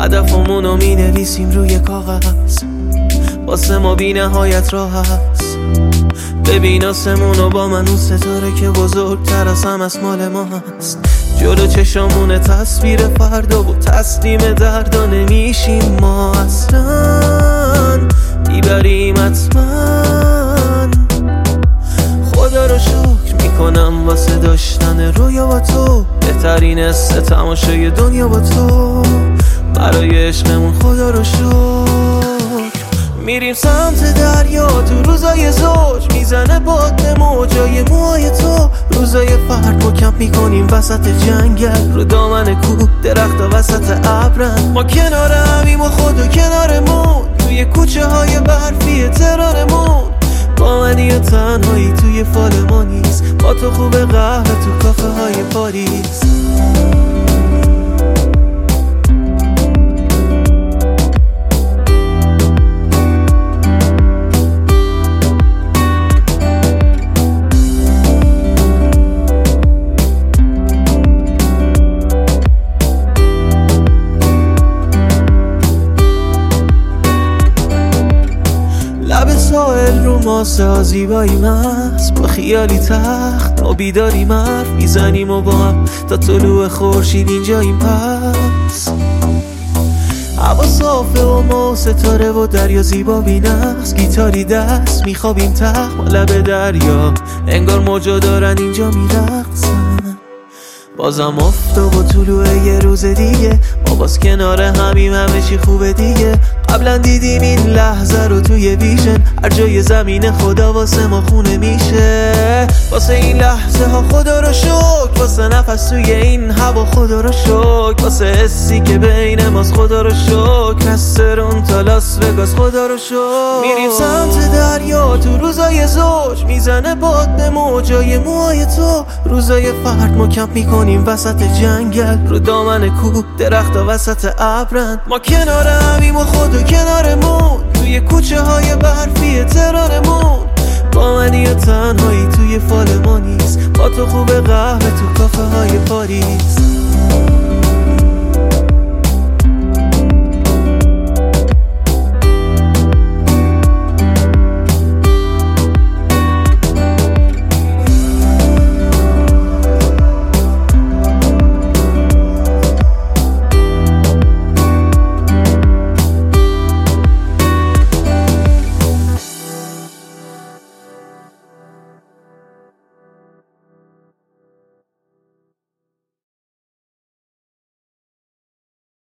هدفمونو می نویسیم روی کاغذ، واسه ما بی نهایت راه هست. ببین آسمونو با من، اون ستاره که بزرگتر از هم از مال ما هست. جلو چشامونه تصویر فردا و تسلیم دردا نمیشیم ما اصلا، میبریم حتما. خدا رو شکر میکنم واسه داشتن رویا با تو، بهترین حس تماشای دنیا با تو. برای عشقمون خدا رو شکر. میریم سمت دریا تو روزای زوج، میزنه باد موجای موهای تو. روزای فرد ما کمپ میکنیم وسط جنگل، رو دامن کوه درخت وسط ابرن. ما کنار همیم و خود کنارمون، توی کوچه های برفی تهرانمون. با منی و تنهایی توی فال ما نیست، با تو خوب قهوه تو کافه های پاریس. ساحل رو ماسه زیبایی مست، با خیالی تخت و بیداریم حرف میزنیم و با هم تا طلوع خورشید اینجاییم. پس هوا صافه و ما ستاره و دریا زیبا بینست، گیتاری دست میخوابیم تخت لب دریا، انگار موجا دارن اینجا میرقصن. بازم افته و طلوع یه روز دیگه، ما باز کنار همیم، همه چی خوبه دیگه. قبلا دیدیم این لحظه رو توی ویژن، هر جای زمین خدا واسه ما خونه میشه. واسه این لحظه ها خدا رو شکر، واسه نفس توی این هوا خدا رو شکر، واسه حسی که بین ماست خدا رو شکر. از سرون تا لاس وگاس خدا رو شکر. میریم سمت دریا تو روزای زوج، میزنه باد موجای موهای تو. روزای فرد ما کمپ میکنیم وسط جنگل، رو دامن کوه درخت وسط ابرن. ما کنار همیم و خود کنارمون، توی کوچه های برفی تهرانمون. با منی و تنهایی توی فال ما نیست، با تو خوب قهوه تو کافه های پاریس.